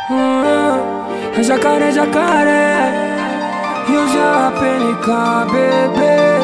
Jacaré, jacaré, e eu já PNK, bebê.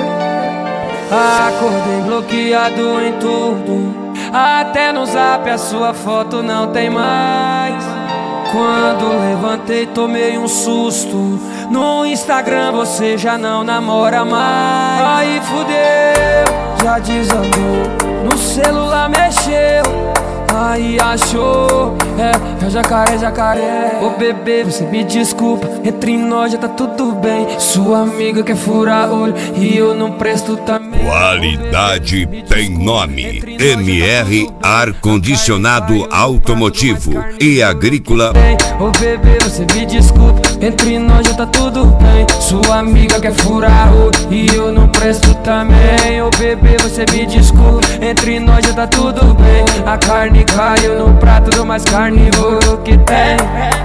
Acordei bloqueado em tudo, até no zap a sua foto não tem mais. Quando levantei tomei um susto, no Instagram você já não namora mais. Aí fudeu, já desandou, no celular mexeu, aí achou, é jacaré, jacaré. Ô bebê, você me desculpa, entre nós já tá tudo bem. Sua amiga quer furar olho e eu não presto também. Qualidade tem nome: MR Ar-Condicionado Automotivo e Agrícola. Ô bebê, você me desculpa, entre nós já tá tudo bem. Sua amiga quer furar olho e eu não presto também. Ô bebê, você me desculpa, entre nós já tá tudo bem. A carne caiu no prato do mais carnívoro que tem.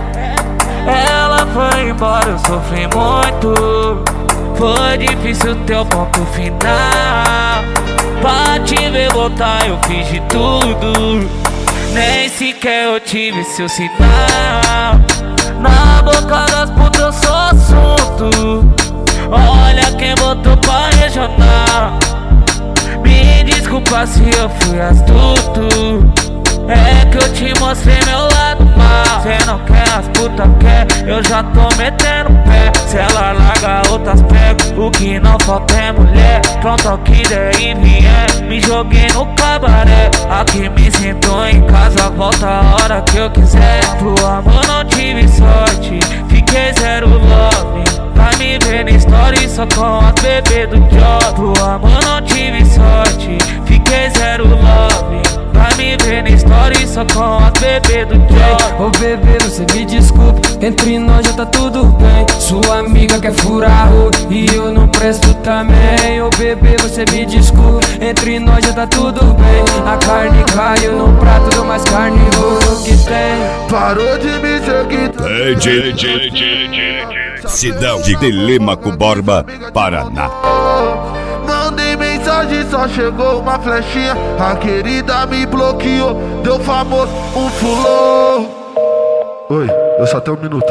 Ela foi embora, eu sofri muito. Foi difícil teu ponto final. Pra te ver voltar eu fiz de tudo, nem sequer eu tive seu sinal. Na boca das putas eu sou assunto. Olha quem botou pra regional. Me desculpa se eu fui astuto, é que eu te mostrei meu lado mal. Cê não quer, as putas quer, eu já tô metendo pé. Se ela larga outras pega, o que não falta é mulher. Pronto ao que der e vier, me joguei no cabaré. Aqui me sinto em casa, volta a hora que eu quiser. Pro amor não tive sorte, fiquei zero love. Pra me ver na story só com as bebê do job. Pro amor não tive sorte, fiquei zero love. Pra me ver na story só com as bebê do job. Ô bebê, você me desculpa, entre nós já tá tudo bem. Sua amiga quer furar olho e eu não presto também. Ô bebê, você me desculpa, entre nós já tá tudo bem. A carne caiu no prato do mais carnívoro que tem. Parou de me seguir. Cidade de Telêmaco Borba, Paraná. Mandei mensagem, só chegou uma flechinha. A querida me bloqueou, deu famoso um fulô. Oi, eu só tenho um minuto.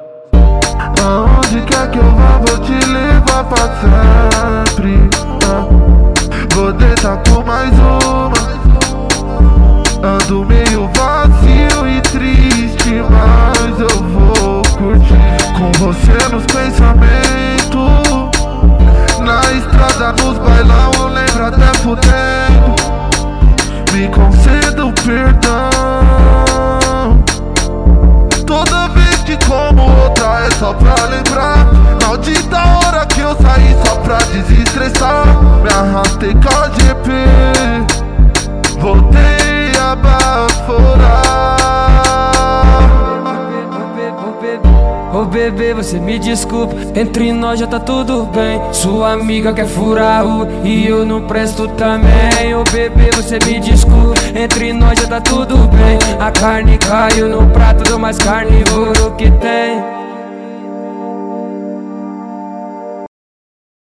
Aonde quer que eu vá, vou te levar pra sempre. Vou deitar com mais uma. Ando meio vazio e triste, mas eu vou curtir com você nos pensamentos. Na estrada, nos bailão, eu lembro até fudendo. Me conceda o perdão. Toda vez que como outra é só pra lembrar. Maldita hora que eu saí só pra desestressar. Me arrastei com a GP, voltei a baforar. Ô bebê, você me desculpa, entre nós já tá tudo bem. Sua amiga quer furar olho e eu não presto também. Ô bebê, você me desculpa, entre nós já tá tudo bem. A carne caiu no prato do mais carnívoro que tem.